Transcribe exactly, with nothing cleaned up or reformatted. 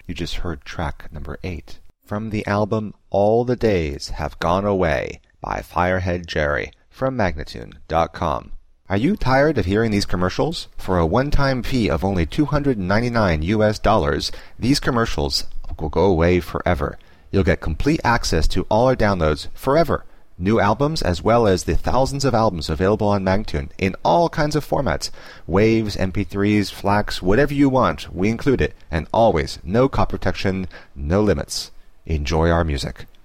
You just heard track number eight. From the album All the Days Have Gone Away by Firehead Jerry from Magnatune dot com. Are you tired of hearing these commercials? For a one-time fee of only two hundred ninety-nine U S dollars, these commercials will go away forever. You'll get complete access to all our downloads forever. New albums as well as the thousands of albums available on Magnatune in all kinds of formats. Waves, M P threes, FLACs, whatever you want, we include it. And always, no copy protection, no limits. Enjoy our music.